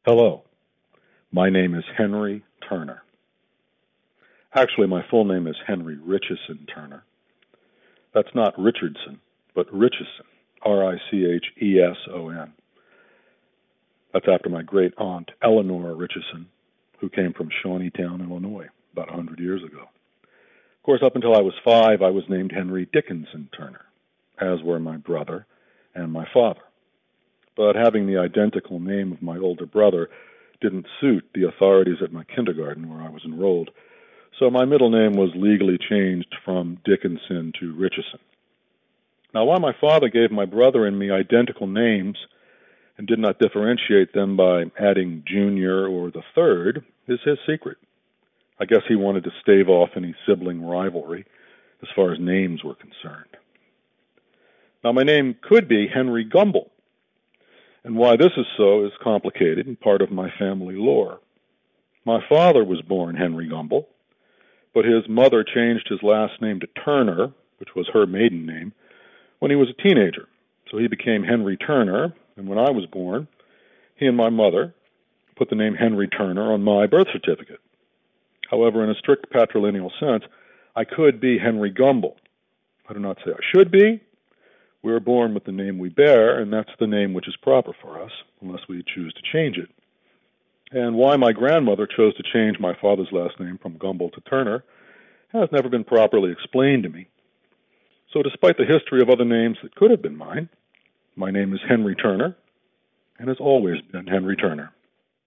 Hello, my name is Henry Turner. Actually, my full name is Henry Richeson Turner. That's not Richardson, but Richeson, Richeson. That's after my great aunt Eleanor Richeson, who came from Shawneetown, Illinois, about 100 years ago. Of course, up until I was 5, I was named Henry Dickinson Turner, as were my brother and my father. But having the identical name of my older brother didn't suit the authorities at my kindergarten where I was enrolled, so my middle name was legally changed from Dickinson to Richeson. Now, while my father gave my brother and me identical names and did not differentiate them by adding Junior or the third, is his secret. I guess he wanted to stave off any sibling rivalry as far as names were concerned. Now, my name could be Henry Gumble, and why this is so is complicated and part of my family lore. My father was born Henry Gumble, but his mother changed his last name to Turner, which was her maiden name, when he was a teenager. So he became Henry Turner, and when I was born, he and my mother put the name Henry Turner on my birth certificate. However, in a strict patrilineal sense, I could be Henry Gumble. I do not say I should be. We are born with the name we bear, and that's the name which is proper for us, unless we choose to change it. And why my grandmother chose to change my father's last name from Gumble to Turner has never been properly explained to me. So despite the history of other names that could have been mine, my name is Henry Turner, and has always been Henry Turner.